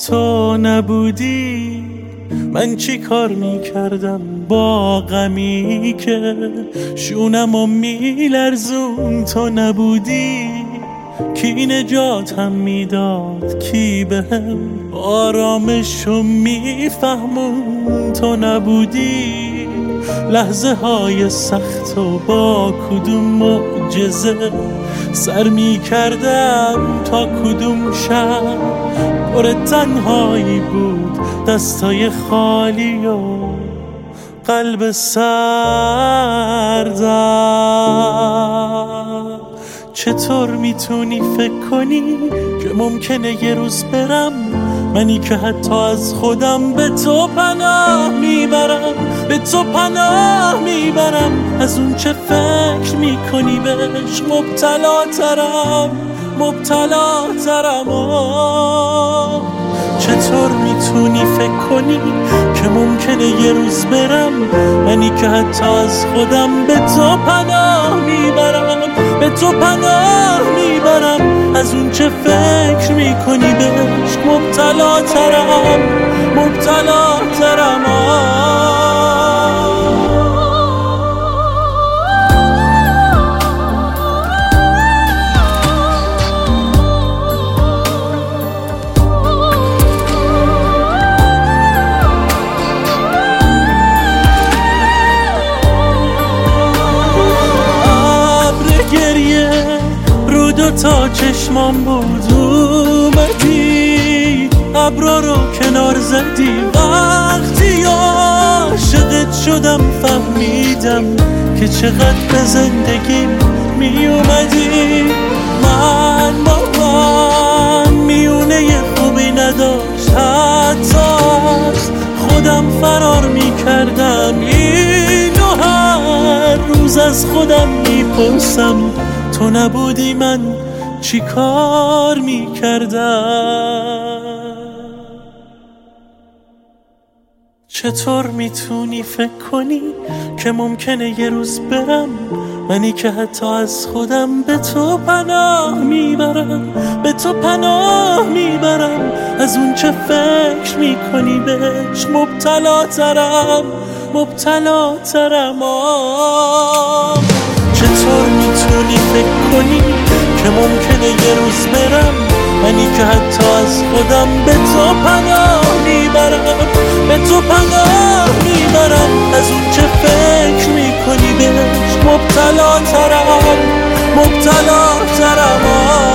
تو نبودی من چی کار میکردم با غمی که شونمو میلرزون. تو نبودی کی نجاتم میداد، کی بهم آرامشو میفهمون. تو نبودی لحظه های سخت و با کدوم معجزه سر میکردم تا کدوم شب پر تنهایی بود، دستای خالی و قلب سردم. چطور میتونی فکر کنی که ممکنه یه روز برم، منی که حتی از خودم به تو پناه میبرم، به تو پناه میبرم. از اون چه فکر میکنی بهش مبتلا ترم، مبتلا ترم. چطور میتونی فکر کنی که ممکنه یه روز برم، منی که حتی از خودم به تو پناه میبرم، به تو پناه میبرم. از اون چه فکر میکنی بهش مبتلا ترم، مبتلا ترم. تا چشمام بود اومدی، ابرا رو کنار زدی. وقتی عاشقت شدم فهمیدم که چقدر به زندگی می اومدی. من میونه خوبی نداشت، حتی خودم فرار می کردم. اینو هر روز از خودم می پرسم، تو نبودی من چی کار می کردم؟ چطور میتونی فکر کنی که ممکنه یه روز برم، منی که حتی از خودم به تو پناه میبرم، به تو پناه میبرم. از اون چه فکر میکنی بهش مبتلا ترم، مبتلا ترم. چطور میتونی فکر کنی که ممکنه یه روز برم، منی که حتی از خودم به تو پناه میبرم، به تو پناه میبرم. از اون چه فکر میکنی بهش مبتلا ترم، مبتلا ترم.